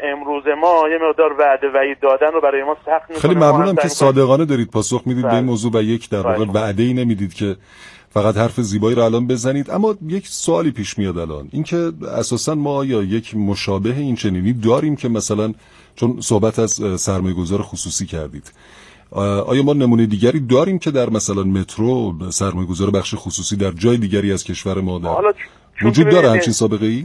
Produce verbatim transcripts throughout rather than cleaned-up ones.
امروز ما یه مقدار وعده وعید دادن رو برای ما سخت می‌کنه. خیلی ممنونم که صادقانه دارید پاسخ میدید به این موضوع و یک در واقع وعده‌ای نمیدید که فقط حرف زیبایی رو الان بزنید. اما یک سوالی پیش میاد الان، اینکه اساسا ما یا یک مشابه این چنینی داریم که مثلا چون صحبت از سرمایه‌گذار خصوصی کردید، آیا ما نمونه دیگری داریم که در مثلا مترو سرمایه‌گذار بخش خصوصی در جای دیگری از کشور ما در وجود داره همچین سابقه ای؟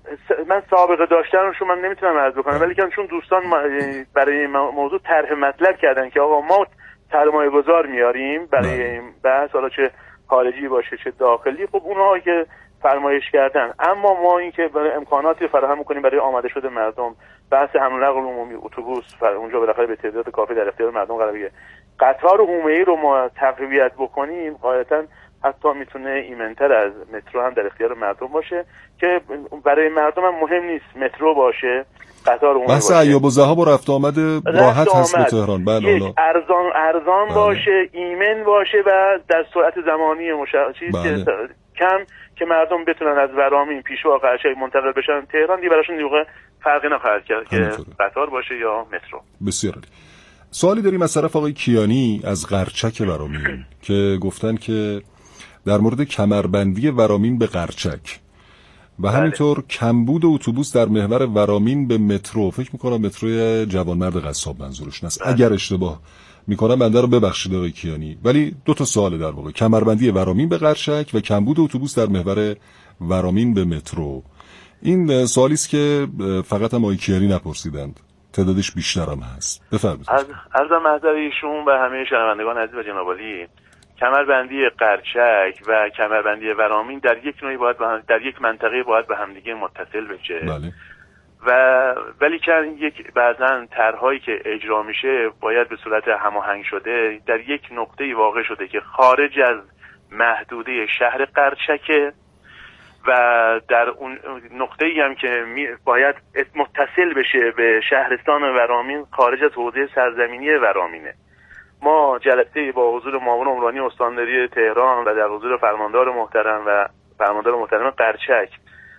من سابقه داشتنشون من نمیتونم عرض بکنم، ولی چون دوستان برای این موضوع طرح مطلب کردن که آقا ما سرمایه‌گذار میاریم برای این بحث، حالا چه خارجی باشه چه داخلی، خب اونها که فرمایش کردن، اما ما این که برای امکاناتی فراهم می‌کنیم برای آماده شده مردم، بحث حمل و نقل عمومی، اتوبوس اونجا بالاخره به تعداد کافی در اختیار مردم قرار بگیره، قطار حومه‌ای رو ما تقویت بکنیم، غالباً حتی میتونه ایمن‌تر از مترو هم در اختیار مردم باشه که برای مردم هم مهم نیست مترو باشه، قطار عمومی باشه. بحث ایاب و ذهاب و رفت آمد راحت هست به تهران. بله یک ارزان ارزان بله. باشه، ایمن باشه و در سرعت زمانی مشخصی بله. کم که مردم بتونن از ورامین پیشوا قرچک منتقل بشن تهران، دیگه براشون دیگه فرقی نخواهد کرد که قطار باشه یا مترو. بسیار عالی. سوالی داریم از طرف آقای کیانی از قرچک ورامین که گفتن که در مورد کمربندی ورامین به قرچک و همینطور بله. کمبود اتوبوس در محور ورامین به مترو، فکر میکنم متروی جوانمرد قصاب منظورشون است بله. اگر اشتباه میکنم بنده رو ببخشید آقای کیانی، ولی دو تا سوال در واقع، کمربندی ورامین به قرچک و کمبود اتوبوس در محور ورامین به مترو. این سوالی است که فقط هم آقای کیانی نپرسیدند، تعدادش بیشتر هم هست. بفرمایید. از عرض محضر ایشون و همه شنوندگان عزیز و جناب عالی، کمربندی قرچک و کمربندی ورامین در یک نوعی باید در یک منطقه باید به همدیگه متصل بشه بله. و ولی که یک بعضن طرحهایی که اجرا میشه باید به صورت هماهنگ شده در یک نقطه‌ای واقع شده که خارج از محدوده شهر قرچک و در اون نقطه‌ای هم که باید متصل بشه به شهرستان ورامین خارج از حوزه سرزمینی ورامینه. ما جلسه با حضور معاون عمرانی استانداری تهران و در حضور فرماندار محترم و فرماندار محترم قرچک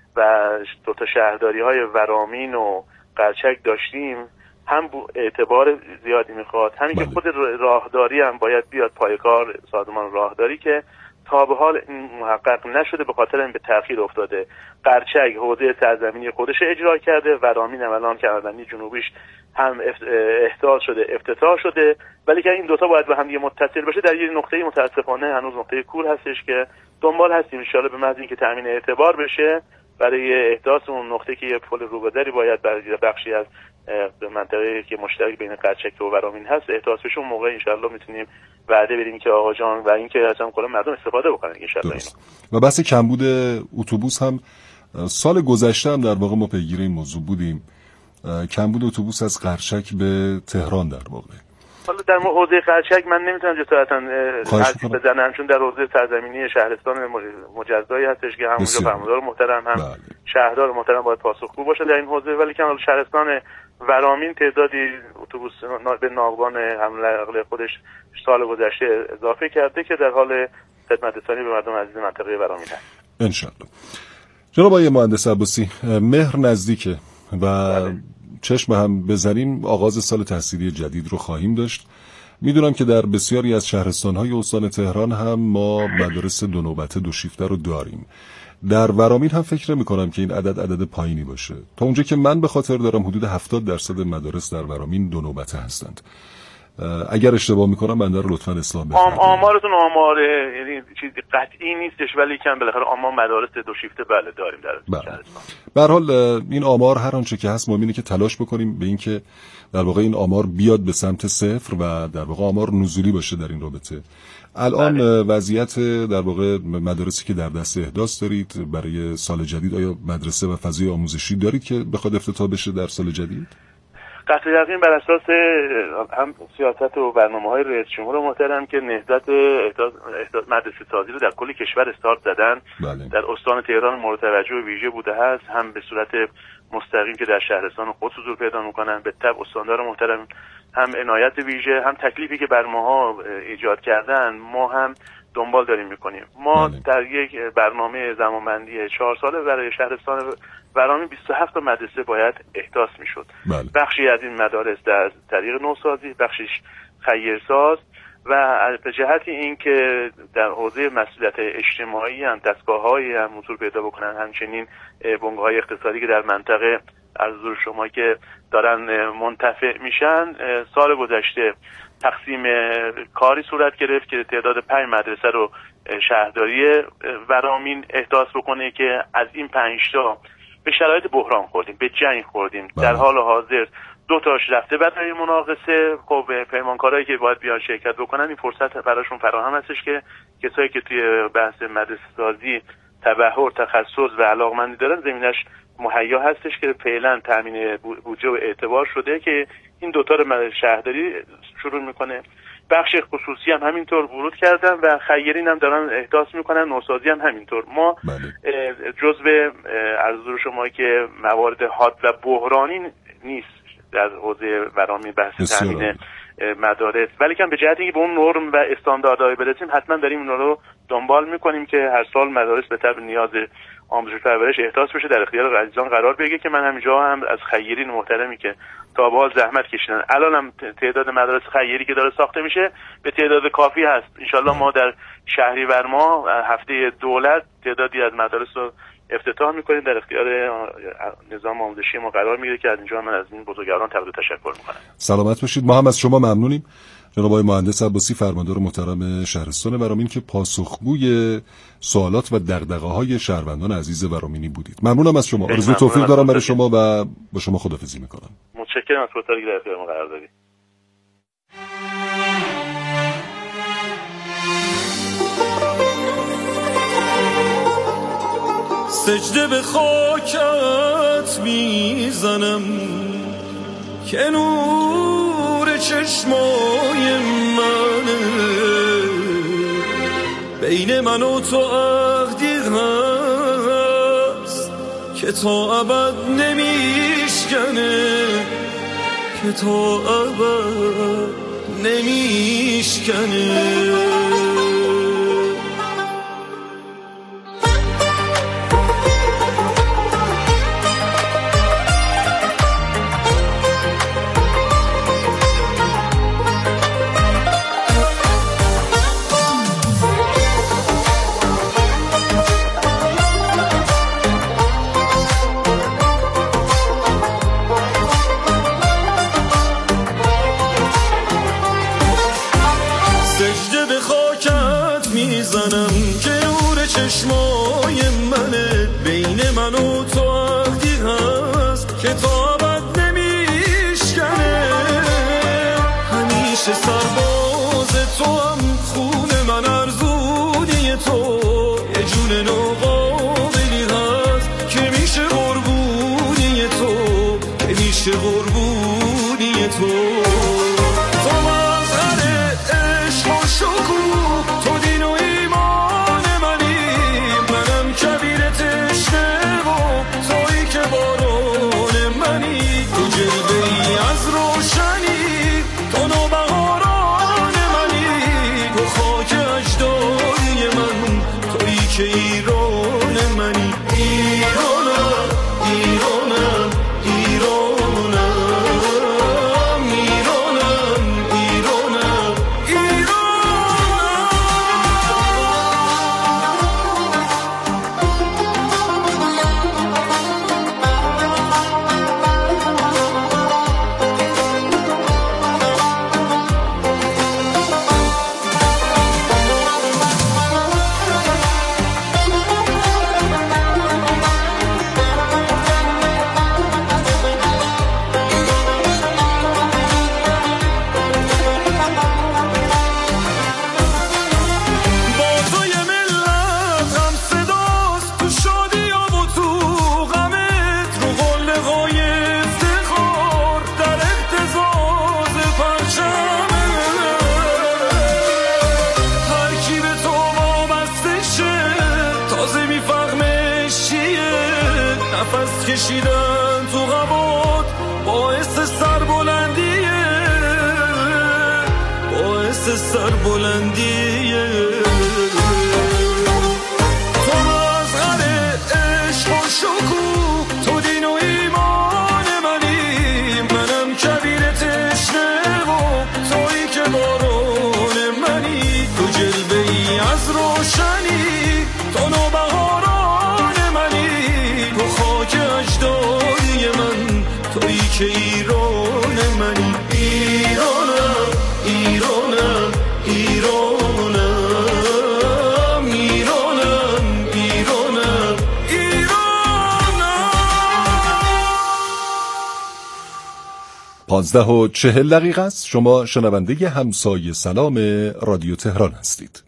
و دو تا شهرداری های ورامین و قرچک داشتیم. هم اعتبار زیادی میخواد، همین که خود راهداری هم باید بیاد پای کار سازمان راهداری که تا به حال محقق نشده به خاطر این به تأخیر افتاده. قرچک حوزه سرزمینی خودش اجرا کرده، ورامین هم الان کمربندی جنوبیش هم احداث شده، افتتاح شده، ولی که این دوتا باید به هم دیگه متصل بشه. در یه نقطه متاسفانه هنوز نقطه کور هستش که دنبال هستیم ان شاءالله به محض اینکه تامین اعتبار بشه برای احداث اون نقطه که یه پل روگذری باید برای بخشی از منطقه که مشترک بین قرچک و ورامین هست احداث بشه، اون موقع ان شاءالله میتونیم وعده بدیم که آقا جان و اینکه اصلا کلا مردم استفاده بکنن ان شاءالله. و بحث کمبود اتوبوس هم سال گذشته هم در واقع ما پیگیر این موضوع بودیم، کمبود اتوبوس از قرچک به تهران در واقع. حالا در حوزه قرچک من نمیتونم جسارتا حرفی بزنم چون در حوزه سرزمینی شهرستان مجزایی هستش که همونجا فرماندار محترم هم بله. شهردار محترم باید پاسخگو باشه در این حوزه، ولی که شهرستان ورامین تعدادی اتوبوس به ناوگان حمل و نقل خودش سال گذشته اضافه کرده که در حال خدمت رسانی به مردم عزیز منطقه ورامین هست ان شاء الله. جناب آقای مهندس عباسی، مهر نزدیکه و بله. چشم هم بزنیم آغاز سال تحصیلی جدید رو خواهیم داشت. میدونم که در بسیاری از شهرستان‌های استان تهران هم ما مدارس دو نوبته دو شیفته رو داریم. در ورامین هم فکر می‌کنم که این عدد عدد پایینی باشه. تا اونجا که من به خاطر دارم حدود هفتاد درصد مدارس در ورامین دو نوبته هستند. اگر اشتباه میکنم بنده رو لطفاً اصلاح بفرمایید. آم آمارتون آمار یعنی چیزی قطعی نیستش، ولی کم بالاخره آمار مدارس دو شیفته بله داریم در شهرستان. به هر حال این آمار هر آنچه که هست مهمه که تلاش بکنیم به این که در واقع این آمار بیاد به سمت صفر و در واقع آمار نزولی باشه در این رابطه. الان بله. وضعیت در واقع مدارسی که در دست احداث دارید برای سال جدید، آیا مدرسه و فضای آموزشی دارید که بخواد افتتاح بشه در سال جدید؟ قطع یقین بر اساس هم سیاست و برنامه‌های رئیس جمهور محترم که نهضت مدرسه سازی رو در کل کشور استارت زدن بله. در استان تهران مورد توجه و ویژه بوده هست، هم به صورت مستقیم که در شهرستان خود حضور پیدا می‌کنن، به تبع استاندار محترم هم عنایت ویژه، هم تکلیفی که بر ماها ایجاد کردن، ما هم دنبال داریم میکنیم. ما بله. در یک برنامه زمانبندی چهار ساله برای شهرستان ورامین بیست و هفت مدرسه باید احداث میشد. بله. بخشی از این مدارس در طریق نوسازی، بخشش خیرساز و به جهت این که در حوزه مسئولیت اجتماعی هم دستگاه‌هایی هم حضور پیدا بکنن، همچنین بنگاه‌های اقتصادی که در منطقه از حضور شما که دارن منتفع میشن، سال گذشته تقسیم کاری صورت گرفت که تعداد پنج مدرسه رو شهرداری ورامین احداث بکنه که از این پنج تا به شرایط بحران خوردیم، به جنگ خوردیم. بله. در حال حاضر دو تاش رفته برای مناقصه. خب پیمانکارایی که باید بیان شرکت بکنن این فرصت براشون فراهم هستش که کسایی که توی بحث مدرسه سازی تبحر، تخصص و علاقمندی دارن زمینش مهیا هستش که فعلا تامین بودجه و اعتبار شده که این دوتا رو شهرداری شروع میکنه. بخش خصوصی هم همینطور ورود کردن و خیرین هم دارن احداث میکنن، نوسازی هم همینطور. ما بله. جزء از حضور شما که موارد حاد و بحرانی نیست در حوزه ورامین بحث تامین مدارس، ولی که به جهت اینکه به اون نرم و استانداردهای برسیم حتما داریم اون رو دنبال میکنیم که هر سال مدارس به طب نیاز آموزش و پرورش احداث بشه در اختیار عزیزان قرار بگیره که من همینجا هم از خیرین محترمی که تا به حال زحمت کشیدن، الان هم تعداد مدارس خیری که داره ساخته میشه به تعداد کافی هست. انشالله ما در شهریور ماه هفته دولت تعدادی از مدارس رو افتتاح میکنیم، در اختیار نظام آموزشی ما قرار میگیره که از اینجا من از این بزرگواران تقدیم تشکر میکنم. سلامت باشید. ما هم از شما ممنونیم جناب آقای مهندس عباسی، فرماندار محترم شهرستان ورامین که پاسخگوی سوالات و دغدغه‌های شهروندان عزیز ورامینی بودید. ممنونم از شما. آرزوی توفیق دارم برای شما و با شما خداحافظی میکنم. متشکرم از فرصتی که در اختیار ما قرار دادید. سجده به خاکت میزنم که نور چشمای منه، بین من و تو عهدی هست که تا ابد نمیشکنه، که تا ابد نمیشکنه. چشمای منه، بین من و تو عهدی هست که تا ابد نمیشکنه. همیشه سرباز تو هم، خون من ارزونی تو، یه جون نو قابلی هست که میشه قربونی تو، که میشه قربونی تو. تو مظهر عشق و شکوه، تو دین و ایمان منی، منم کبیر تشنه و تویی که بارون منی. تو جلوه ای از روشنی، تو نوبهاران منی، تو خاک اجدادی من، تویی که ایران منی. ایرانم ایرانم ایرانم ایرانم ایرانم نفس کشیدن تو هوات باعث سربلندیه، باعث سربلندیه. تویی که ایران منی. ایرانم ایرانم ایرانم ایرانم ایرانم ایرانم. پانزده و چهل دقیقه است. شما شنونده همسایه سلام رادیو تهران هستید.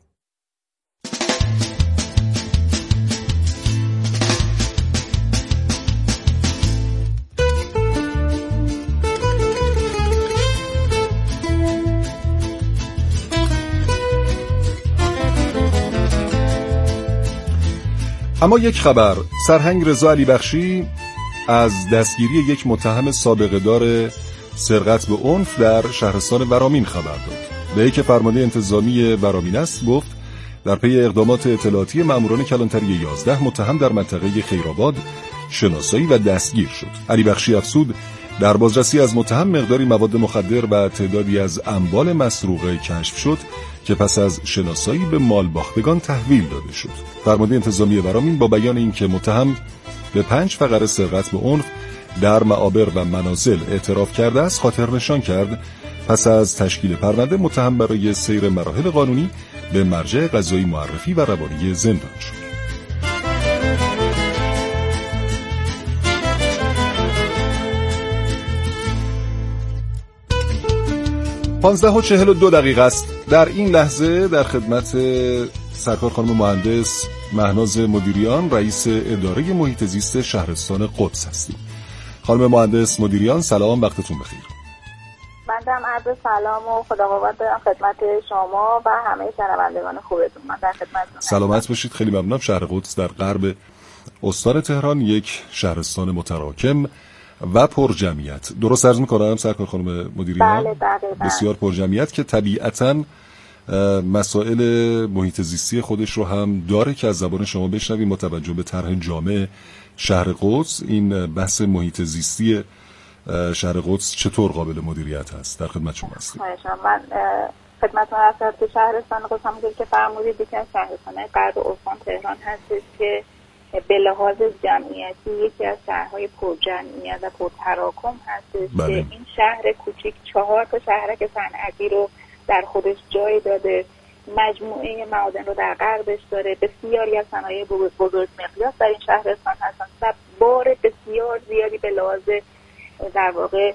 اما یک خبر، سرهنگ رضا علیبخشی از دستگیری یک متهم سابقه دار سرقت به عنف در شهرستان ورامین خبر داد. به یک فرمانده انتظامی ورامین است گفت در پی اقدامات اطلاعاتی ماموران کلانتری یازده متهم در منطقه خیرآباد شناسایی و دستگیر شد. علیبخشی افزود در بازرسی از متهم مقداری مواد مخدر و تعدادی از اموال مسروقه کشف شد که پس از شناسایی به مالباختگان تحویل داده شد. فرمانده انتظامی ورامین با بیان اینکه متهم به پنج فقره سرقت به عنف در معابر و منازل اعتراف کرده است خاطر نشان کرد پس از تشکیل پرونده متهم برای سیر مراحل قانونی به مرجع قضایی معرفی و روانی زندان شد. پانزده و چهل و دو دقیقه است. در این لحظه در خدمت سرکار خانم مهندس مهناز مدیریان رئیس اداره محیط زیست شهرستان قدس هستیم. خانم مهندس مدیریان سلام، وقتتون بخیر. بنده عرض سلام و خدا قوت دارم خدمت شما و همه شنوندگان خوبتون. من در خدمتتون. سلامت باشید. خیلی ممنونم. شهر قدس در غرب استان تهران یک شهرستان متراکم و پر جمعیت، درست عرض می‌کنم سرکار خانم مدیریان؟ بله دقیقاً. بسیار پر جمعیت که طبیعتاً مسائل محیط زیستی خودش رو هم داره که از زبان شما بشنویم. با توجه به طرح جامع شهر قدس، این بحث محیط زیستی شهر قدس چطور قابل مدیریت هست؟ در خدمت شما هستیم. من خدمتتون هستم که شهرستان قدس همونطور که فرمودید یکی از شهرستان‌های غرب استان تهران هست که به لحاظ جمعیتی یکی از شهرهای پرجمعیت و پرتراکم هستش. بله. که این شهر کوچیک چهار تا شهرک صنعتی رو در خودش جای داده، مجموعه معادن رو در غربش داره، بسیاری از صنایع بزرگ مقیاس در این شهرستان هستن و بار بسیار زیادی به لحاظ در واقع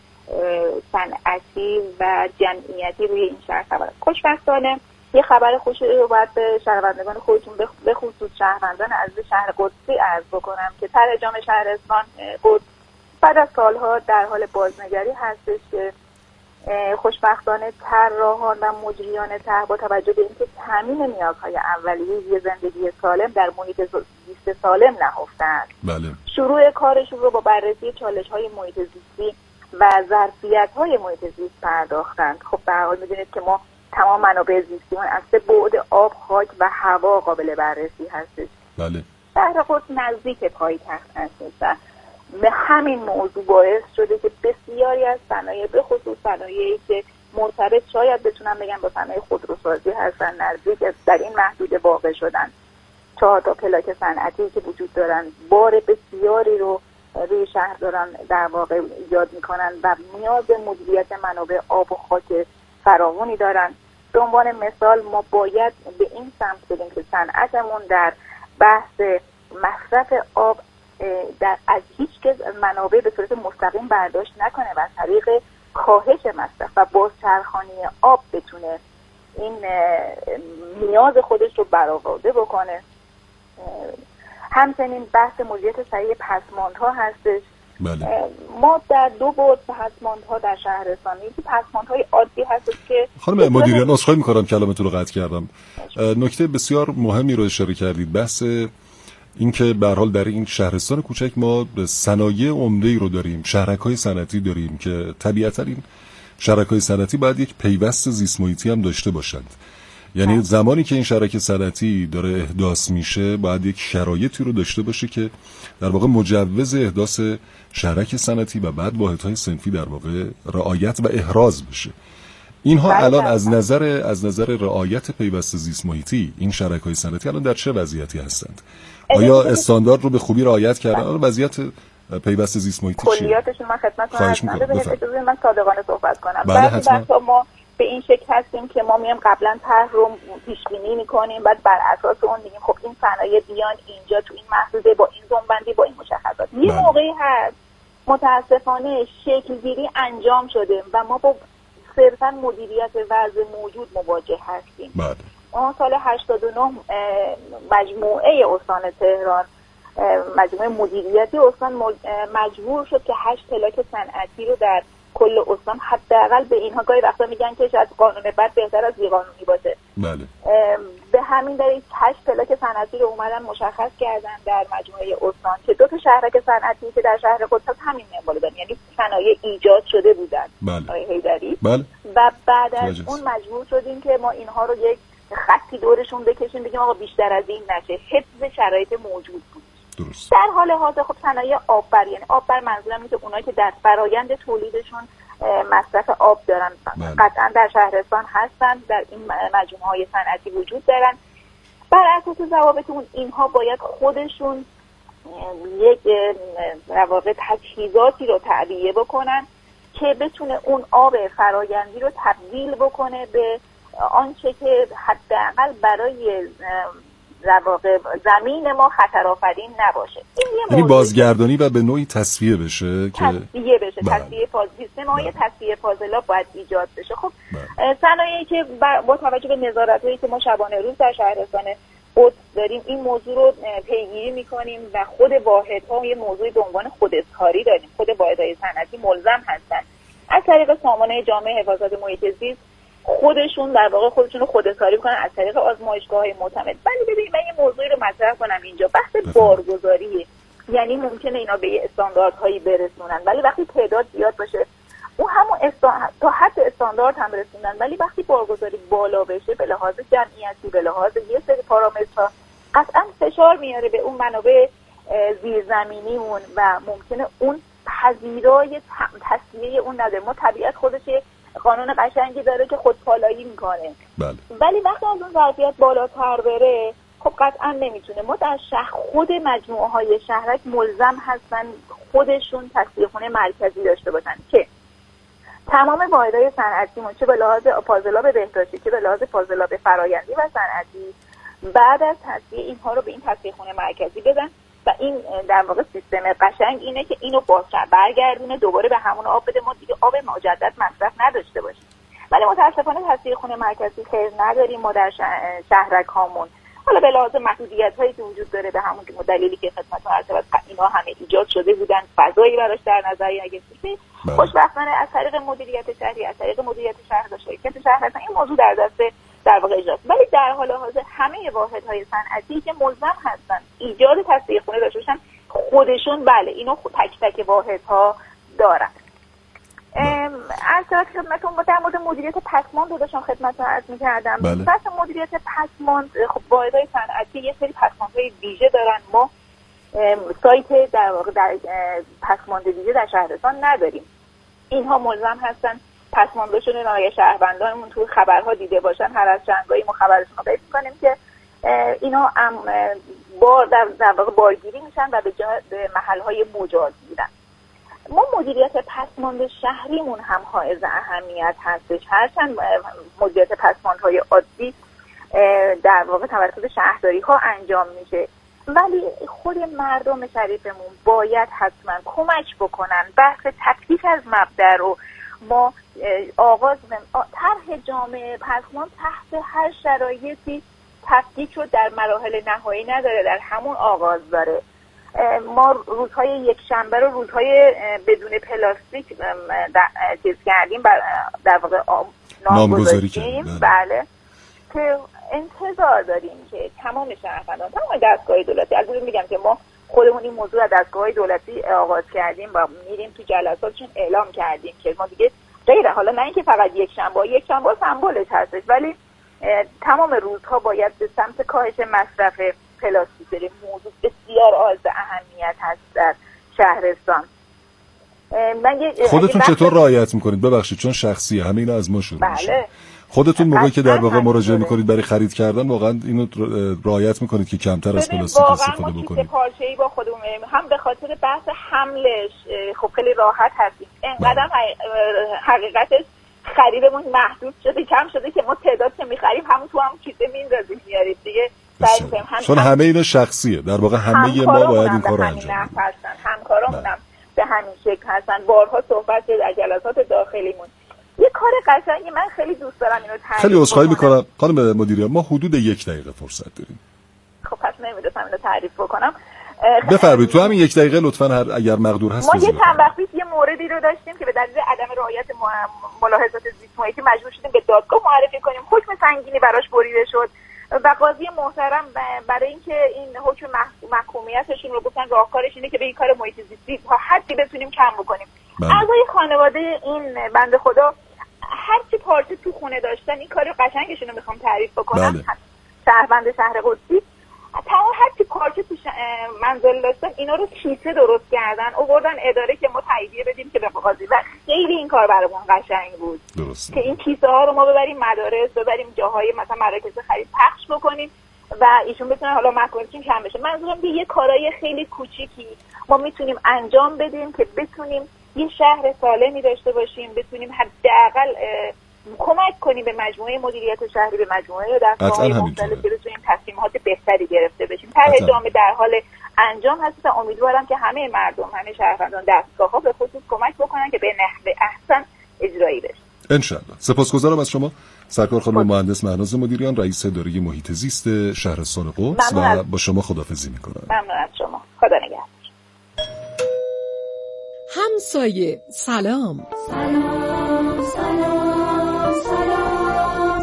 صنعتی و جمعیتی روی این شهر سوار. خوشبختانه یه خبر خوشی رو باید به شهروندگان خودتون به خصوص شهروندان عزیز شهر قدسی عرض بکنم که طرح جامع شهرستان قدس بعد از سالها در حال بازنگری هستش که خوشبختانه طراحان و مجریان طرح با توجه به اینکه تامین نیازهای اولیه یه زندگی سالم در محیط زیست سالم نهفتند. بله. شروع کارشون رو با بررسی چالش‌های محیط زیستی و ظرفیت‌های محیط زیست پرداختند. خب به هر حال می‌دونید که ما تمام منابع زیستیمون از سه بعد آب، خاک و هوا قابل بررسی هستش. بله. شهر قدس نزدیک پایتخت هستش و به همین موضوع باعث شده که بسیاری از صنایع به خصوص صنایعی که مرتبط شاید بتونم بگم با صنایع خودروسازی هستن نزدیک در این محدوده واقع شدن. چهار تا پلاک صنعتی که وجود دارن بار بسیاری رو روی شهر دارن در واقع ایجاد میکنن و نیاز مدیریت منابع آب و خاک فراوانی دارن. به عنوان مثال ما باید به این سمت بریم که صنعتمون در بحث مصرف آب در از هیچ کس منابع به صورت مستقیم برداشت نکنه و از طریق کاهش مصرف و بازچرخانی آب بتونه این نیاز خودش رو برآورده بکنه. همچنین بحث مدیریت سریع پسماندها هستش. بله. ما در دو بعد پسماندها در شهرستان یکی پسماندهای عادی هستش که خانم مدیریان عذرخواهی می‌کنم کلامتون رو قطع کردم. نکته بسیار مهمی رو اشاره کردید، بحث اینکه به هر حال در این شهرستان کوچک ما صنایع عمده‌ای رو داریم، شهرک‌های صنعتی داریم که طبیعتاً این شهرک‌های صنعتی باید یک پیوست زیست محیطی هم داشته باشند. یعنی زمانی که این شرکت صنعتی داره احداث میشه باید یک شرایطی رو داشته باشه که در واقع مجوز احداث شرکت صنعتی و بعد واحدهای صنفی در واقع رعایت و احراز بشه. اینها الان از نظر از نظر رعایت پیوست زیست محیطی این شرکت‌های صنعتی الان در چه وضعیتی هستند؟ آیا استاندارد رو به خوبی رعایت کردن؟ وضعیت پیوست زیست محیطی چیه؟ کلیاتشون من خدمتتون عرض کنم. ببینید اجازه من صادقانه صحبت کنم. بله بعضی وقتا ما به این شکل هستیم که ما میایم قبلا طرح رو پیش بینی میکنیم، بعد بر اساس اون میگیم خب این صنایع بیان اینجا تو این محدوده با این زومبندی با این مشخصات. یه بله. موقعی هست متاسفانه شکلگیری انجام شده و ما با صرفا مدیریت وضع موجود مواجه هستیم. بله. ما سال هشتاد و نه مجموعه استان تهران، مجموعه مدیریتی استان مجبور شد که هشت پلاک صنعتی رو در کل استان حداقل به اینها، گاهی وقتا میگن که شاید قانون بد بهتر از بی‌قانونی باشه. بله. به همین دلیل هشت پلاک صنعتی رو اومدن مشخص کردن در مجموعه استان که دو تا شهرک صنعتی که در شهر قدس همین منوال دارن، یعنی صنایع ایجاد شده بودن. بله. آقای حیدری. بله. و بعد از جلس. اون مجبور شدیم که ما اینها رو یک خطی دورشون بکشیم، بگیم آقا بیشتر از این نشه، حفظ شرایط موجود بود. درست. در حال حاضر خب صنایع آببر، یعنی آببر منظورم اینه که اونایی که در فرایند تولیدشون مصرف آب دارن بله. قطعا در شهرستان هستن، در این مجموعه های صنعتی وجود دارن. بر اساس ضوابط اون اینها باید خودشون یک در واقع تجهیزاتی رو تعبیه بکنن که بتونه اون آب فرایندی رو تبدیل بکنه به آنچه که حداقل برای در واقع زمین ما خطرآفرین نباشه. یعنی بازگردانی و به نوعی تصفیه بشه که تصفیه بشه، بله. تصفیه فاز سیستم‌های تصفیه فاضلاب باید ایجاد بشه. خب بله. صنایعی که با توجه به نظارت‌هایی که ما شبانه روز در شهرستان قدس داریم این موضوع رو پیگیری می‌کنیم و خود واحدها یه موضوعی به عنوان خوداظهاری داریم. خود واحدهای صنعتی ملزم هستن از طریق سامانه جامع حفاظت محیط زیست خودشون در واقع خودشون رو خوداظهاری کنن از طریق آزمایشگاه‌های معتمد. ولی ببینید من یه موضوعی رو مطرح کنم اینجا، بحث بارگذاریه. یعنی ممکنه اینا به یه استانداردهایی برسونن ولی وقتی تعداد زیاد باشه اون همون استان... تا حد استاندارد هم رسوندن، ولی وقتی بارگذاری بالا بشه به لحاظ جمعیتی، به لحاظ یه سری پارامترها قطعا فشار میاره به اون منابع زیرزمینیمون و ممکنه اون پذیرای تصفیه اون نده. ما طبیعت خودش قانون قشنگی داره که خودپالایی میکنه. بله. ولی وقتی از اون ظرفیت بالاتر بره خب قطعا نمیتونه. ما در شهر خود مجموعه های شهرک ملزم هستن خودشون تصفیه خونه مرکزی داشته باشن که تمام واحدهای صنعتیمون چه به لحاظ فاضلاب بهداشتی چه به لحاظ فاضلاب فرآیندی و صنعتی بعد از تصفیه اینها رو به این تصفیه خونه مرکزی بدن و این در واقع سیستم قشنگ اینه که اینو بازتر برگردونه دوباره به همون آب بده، ما دیگه آب مجدد مصرف نداشته باشیم. ولی متاسفانه تصفیه خونه مرکزی خیر نداریم ما در شهرک هامون. حالا به لحاظ محدودیت‌هایی که وجود داره به همون دلیلی که خدمتتون عرض کردم اینا همه ایجاد شده بودن، فضایی براش در نظر گرفته. خوشبختانه از طریق مدیریت شهری، از طریق مدیریت شهرداری شرکت شهر هستن این موضوع در دست در واقع اجراست. ولی در حال حاضر همه واحدهای صنعتی که ملزم هستن ایجاد تصفیه خونه داشته باشن خودشون بله اینو تک تک واحدها دارن. از طرف خدمتتون با در مورد مدیریت پسماند رو داشتم خدمتتون عرض می‌کردم. بله. بحث مدیریت پسماند خب واحدهای صنعتی یه سری پسماندهای ویژه دارن. ما سایت در واقع در پسماند ویژه در شهرستان نداریم. اینها ملزم هستن پسماندشون رو نایه شهروندانمون تو خبرها دیده باشن. هر از چندگاهی ما خبرشون رو پیدا می‌کنیم که اینا بار در, در واقع بارگیری میشن و به به محل‌های مجاز میرن. ما مدیریت پسماند شهریمون هم حائز اهمیت هستش، هرچند مدیریت پسماندهای عادی در واقع توسط شهرداری ها انجام میشه ولی خود مردم شریفمون باید حتما کمک بکنن. بحث تفکیک از مبدأ رو ما آغاز طرح جامعه پسماند تحت هر شرایطی تفکیک رو در مراحل نهایی نداره، در همون آغاز داره. ما روزهای یک شنبه رو روزهای بدون پلاستیک چیز کردیم در واقع نامگذاری کردیم بله که انتظار داریم که تمام شهروندان تمام دستگاه دولتی، البته میگم که ما خودمون این موضوع از دستگاه دولتی آغاز کردیم و میریم تو جلساتشون اعلام کردیم که ما دیگه غیر حالا نه اینکه فقط یک شنبه یک شنبه سمبولش هستش ولی تمام روزها باید به سمت کاهش مصرف پلاستیک بریم. موضوع بسیار عالیه اهمیت هست در شهرستان. خودتون چطور رعایت میکنید؟ ببخشید چون شخصیه همه اینا از ما شروع میشه. بله خودتون موقعی که در واقع مراجعه همینطوره. میکنید برای خرید کردن واقعا اینو رعایت میکنید که کمتر از پلاستیک استفاده واقعا ما بکنید؟ کیسه پارچه‌ای با خودمون می‌بریم، هم به خاطر بحث حملش خب خیلی راحت هستیم، انقدر حقیقتش خریدمون محدود شده، کم شده که ما تعداد که می‌خریم همون تو هم کیسه می‌اندازیم میاریم دیگه. هم چون همه اینا شخصیه، در واقع همه ما باید این کارو انجام بدیم. همکارامون هم به همین شکل هستن. بارها صحبت شد در جلسات داخلیمون. یه کار قشنگی من خیلی دوست دارم اینو تعریف خیلی عذرخواهی می‌کنم خانم مدیره، ما حدود یک دقیقه فرصت داریم. خب پس نمی‌دونم اینو تعریف بکنم. بفرمایید تو همین یک دقیقه لطفاً هر اگر مقدور هست. ما یه چند وقت پیش یه موردی رو داشتیم که به دلیل عدم رعایت ملاحظات زیست محیطی مجبور شدیم به دادگاه معرفی کنیم. حکم سنگینی براش بریده شد و قاضی محترم برای اینکه این حکم محکومیتشون رو گفتن راهکارش اینه که به این کار محیط زیستی تا حدی بتونیم کم بکنیم. اعضای خانواده این بنده خدا هر چی پارچه تو خونه داشتن، این کار قشنگشون رو میخوام تعریف بکنم. بله. شهروند شهر قدسی تمام هر چی پارچه تو منزل داشتن اینا رو کیسه درست کردن، آوردن اداره که ما تاییدیه بدیم که به قاضی، و خیلی این کار برامون قشنگ بود. درست. که این کیسه ها رو ما ببریم مدارس، ببریم جاهای مثلا مراکز خرید پخش بکنیم و ایشون بتونن حالا مکانچین کم بشه. منظورم که یه کارهای خیلی کوچیکی ما میتونیم انجام بدیم که بتونیم یه شهر سالمی داشته باشیم، بتونیم حداقل کمک کنیم به مجموعه مدیریت شهری، به مجموعه دستگاه‌های مختلف که بتونیم تصمیمات بهتری گرفته بشیم. طرح جامع در حال انجام هست و امیدوارم که همه مردم، همه شهروندان، دستگاه‌ها به خصوص کمک بکنن که به نحو احسن اجرایی بشه. ان شاء الله. سپاسگزارم از شما سرکار خانم مهندس مهناز مدیریان، رئیس اداره محیط زیست شهرستان قدس، و با شما خداحافظی می‌کنم. ممنون از شما. خدا نگهدار. همسایه سلام. سلام سلام سلام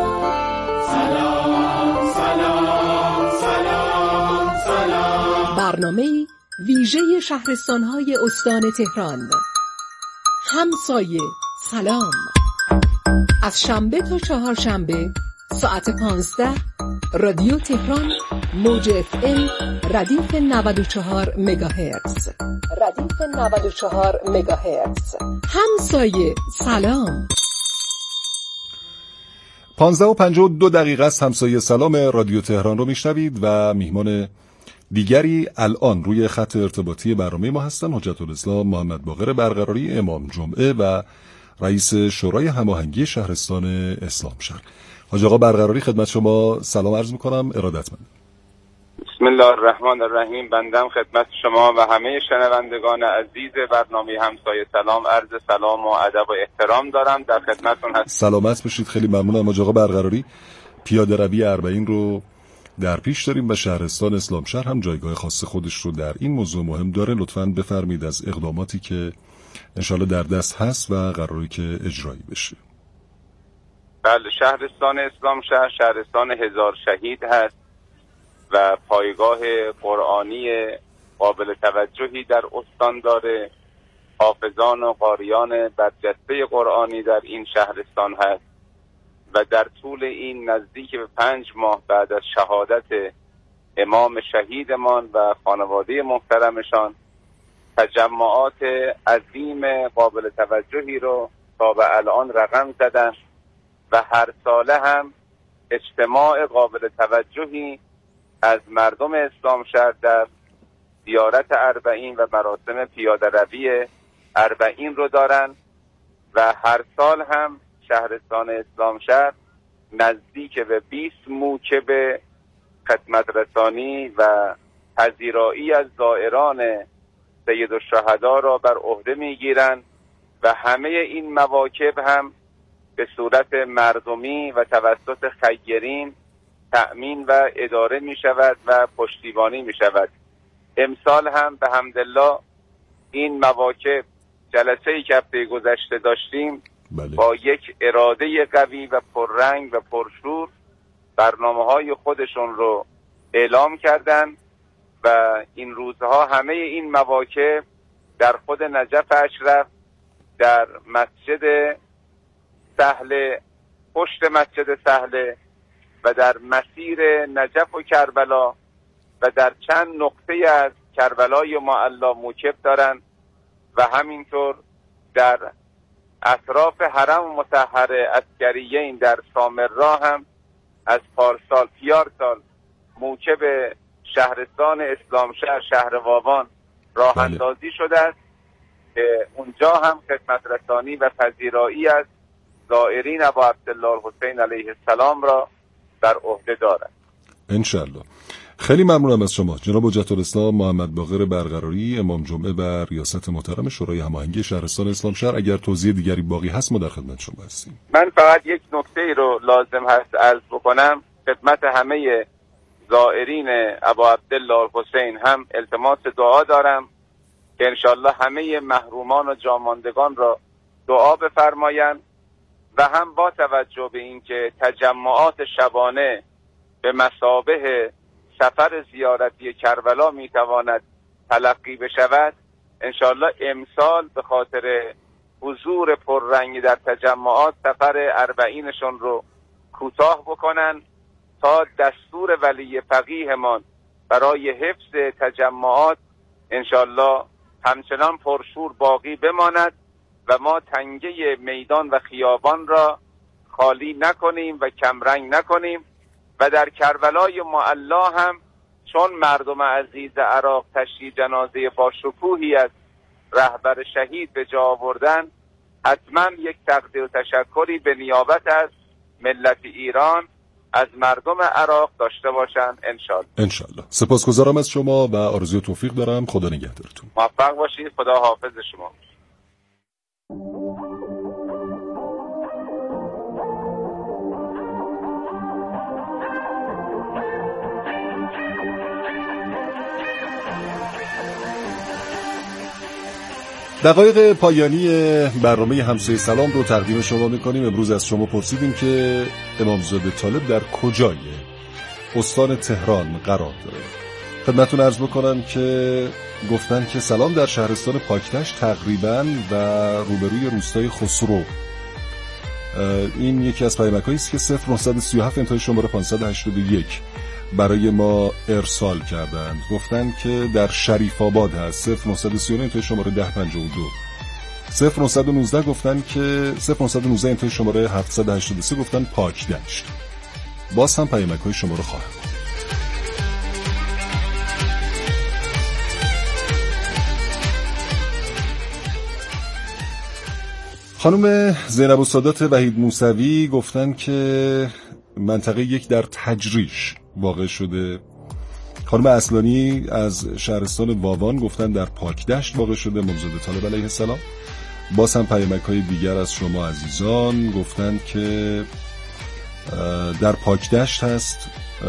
سلام سلام سلام سلام. برنامه ویژه شهرستان‌های استان تهران. همسایه سلام، از شنبه تا چهارشنبه ساعت پانزده رادیو تهران موج اف ام ردیف نود و چهار مگاهرتز ردیف نود و چهار مگاهرتز. همسایه سلام. پانزده و پنجاه و دو دقیقه است. همسایه سلام رادیو تهران رو میشنوید و میهمان دیگری الان روی خط ارتباطی برنامه ما هستن حجت الاسلام محمد باقر برقراری، امام جمعه و رئیس شورای هماهنگی شهرستان اسلامشهر. حاج آقا برقراری خدمت شما سلام عرض میکنم، ارادتمند. بسم الله الرحمن الرحیم. بندم خدمت شما و همه شنوندگان عزیز برنامه همسایه سلام عرض سلام و ادب و احترام دارم. در خدمتتون هستم. سلامت باشید. خیلی ممنونم حاج آقا برقراری. پیاده روی اربعین رو در پیش داریم و شهرستان اسلامشهر هم جایگاه خاص خودش رو در این موضوع مهم داره. لطفاً بفرمایید از اقداماتی که انشالله در دست هست و قراری که اجرایی بشه. بله، شهرستان اسلامشهر شهرستان هزار شهید هست و پایگاه قرآنی قابل توجهی در استان داره. حافظان و قاریان برجسته قرآنی در این شهرستان هست و در طول این نزدیک به پنج ماه بعد از شهادت امام شهیدمان و خانواده محترمشان تجمعات عظیم قابل توجهی رو تا به الان رقم زدن و هر ساله هم اجتماع قابل توجهی از مردم اسلامشهر در زیارت اربعین و مراسم پیاده روی اربعین رو دارن و هر سال هم شهرستان اسلامشهر نزدیک به بیست موکب خدمت رسانی و پذیرایی از زائران سید الشهدا را بر عهده میگیرند و همه این مواکب هم به صورت مردمی و توسط خیرین تأمین و اداره می شود و پشتیبانی می شود. امسال هم به حمدالله این مواکب جلسه‌ای که هفته گذشته داشتیم بله. با یک اراده قوی و پررنگ و پرشور برنامه‌های خودشون رو اعلام کردن و این روزها همه این مواکب در خود نجف اشرف، در مسجد سهل، پشت مسجد سهل و در مسیر نجف و کربلا و در چند نقطه از کربلای معلا موکب دارن و همینطور در اطراف حرم مطهر عسکریین در سامرا هم از پارسال پیارسال موکب شهرستان اسلامشهر شهر واوان راه اندازی شده است که اونجا هم خدمت رسانی و پذیرایی از زائرین ابا عبدالله الحسین علیه السلام را در عهده دارد. انشالله. خیلی ممنونم از شما جناب حجت الاسلام محمد باقر برقراری، امام جمعه و ریاست محترم شورای هماهنگی شهرستان اسلامشهر. اگر توضیح دیگری باقی هست ما در خدمت شما هستیم. من فقط یک نکته ای رو لازم هست عرض بکنم خدمت همه زائرین ابا عبدالله الحسین. هم التماس دعا دارم که انشالله همه محرومان و جاماندگان را دعا بفرمایند و هم با توجه به این که تجمعات شبانه به مثابه سفر زیارتی کربلا میتواند تلقی بشود، انشالله امسال به خاطر حضور پررنگی در تجمعات سفر اربعینشون رو کوتاه بکنن تا دستور ولی فقیهمان برای حفظ تجمعات انشالله همچنان پرشور باقی بماند و ما تنگه میدان و خیابان را خالی نکنیم و کمرنگ نکنیم و در کربلای معلا هم چون مردم عزیز عراق تشییع جنازه با شکوهی از رهبر شهید به جا آوردن، حتما یک تقدیر و تشکری به نیابت از ملت ایران از مردم عراق داشته باشند انشالله. انشالله. سپاسگزارم از شما و آرزوی توفیق دارم. خدا نگهدارتون. موفق باشید. خدا حافظ شما. دقایق پایانی برنامه همسایه سلام رو تقدیم شما میکنیم. امروز از شما پرسیدیم که امامزاده طالب در کجای استان تهران قرار داره. خدمتتون عرض بکنم که گفتن که سلام در شهرستان پاکدشت تقریبا و روبروی روستای خسرو. این یکی از پیامک‌هایی است که صفر نهصد و سی و هفت انتهای شماره پانصد و هشتاد و یک برای ما ارسال کردند. گفتن که در شریف آباد هست. صفر نهصد و سی و نه انتهای شماره ده پنجاه و دو. صفر نهصد و نوزده گفتن که صفر نهصد و نوزده انتهای شماره هفتصد و هشتاد و سه گفتن پاکدشت. باز هم پیامک‌های شما رو خواهم. خانم زینب السادات وحید موسوی گفتن که منطقه یک در تجریش واقع شده. خانم اصلانی از شهرستان واوان گفتن در پاکدشت واقع شده. امامزاده طالب علیه السلام. باز هم پیامک‌های دیگر از شما عزیزان گفتن که در پاکدشت هست.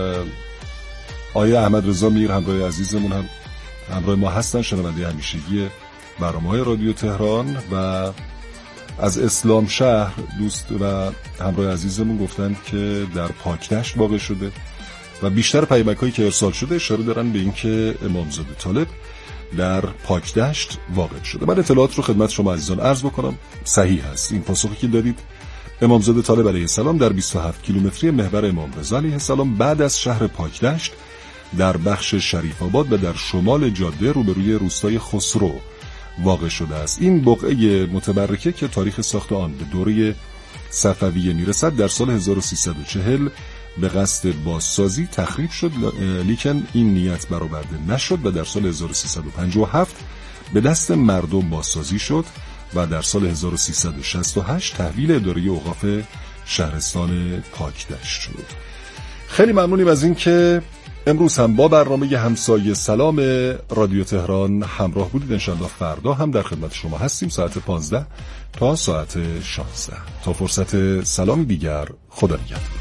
آیه احمد رضا میر همراه عزیزمون هم همراه ما هستن، شنونده همیشگی برنامه‌های رادیو تهران. و از اسلام شهر دوست و همراه عزیزمون گفتن که در پاکدشت واقع شده و بیشتر پیامک‌هایی که ارسال شده اشاره دارن به اینکه امامزاده طالب در پاکدشت واقع شده. من اطلاعات رو خدمت شما عزیزان عرض بکنم. صحیح هست این پاسخی که دادید. امامزاده طالب علیه السلام در بیست و هفت کیلومتری محور امام رضا علیه السلام بعد از شهر پاکدشت در بخش شریف آباد و در شمال جاده روبروی روستای خسرو واقع شده است. این بقعه متبرکه که تاریخ ساخت آن به دوره صفویه میرسد در سال هزار و سیصد و چهل به قصد بازسازی تخریب شد، لیکن این نیت برآورده نشد و در سال هزار و سیصد و پنجاه و هفت به دست مردم بازسازی شد و در سال هزار و سیصد و شصت و هشت تحویل اداره اوقاف شهرستان پاکدشت شد. خیلی ممنونیم از این که امروز هم با برنامه همسایه سلام رادیو تهران همراه بودید. انشالله فردا هم در خدمت شما هستیم ساعت پانزده تا ساعت شانزده. تا فرصت سلامی دیگر، خدا نگهدار.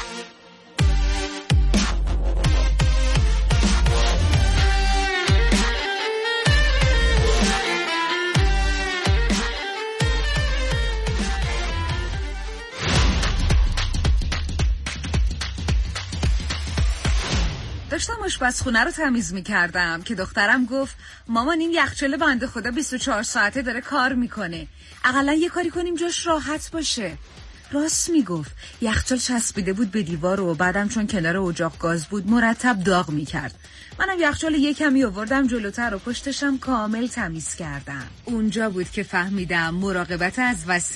داشتم آشپزخونه رو تمیز می‌کردم که دخترم گفت مامان این یخچال بنده خدا بیست و چهار ساعته داره کار میکنه، اقلا یه کاری کنیم جاش راحت باشه. راست میگفت. یخچال چسبیده بود به دیوار و بعدم چون کنار اجاق گاز بود مرتب داغ میکرد. منم یخچال یه کمی آوردم جلوتر و پشتشم کامل تمیز کردم. اونجا بود که فهمیدم مراقبت از وسیله